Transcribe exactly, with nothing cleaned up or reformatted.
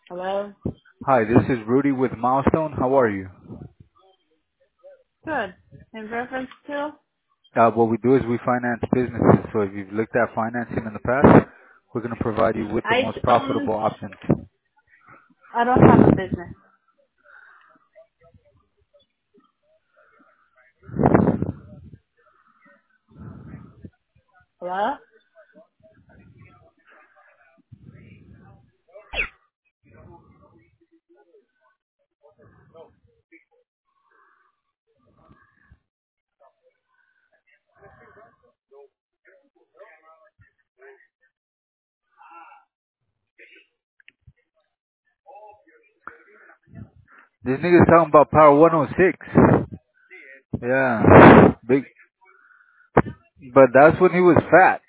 Hello? Hi, this is Rudy with Milestone. How are you? Good. In reference to? Uh, what we do is we finance businesses. So if you've looked at financing in the past, we're going to provide you with the I most don't, profitable options. I don't have a business. Hello? This nigga's talking about Power one oh six. Yeah. Big. But that's when he was fat.